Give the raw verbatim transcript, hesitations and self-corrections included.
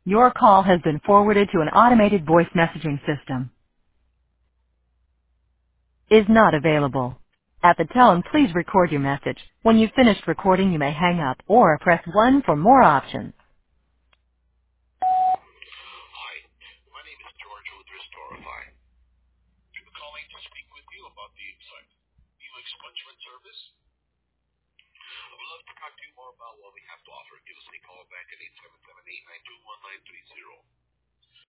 Your call has been forwarded to an automated voice messaging system. Is not available. At the tone, please record your message. When you've finished recording, you may hang up or press one for more options. Hi, my name is George with Restorify. I'm calling to speak with you about the exciting new expungement service. I would love to talk to you more about what we have to offer. Give us a call back at eight seven seven, eight nine two, one nine three zero.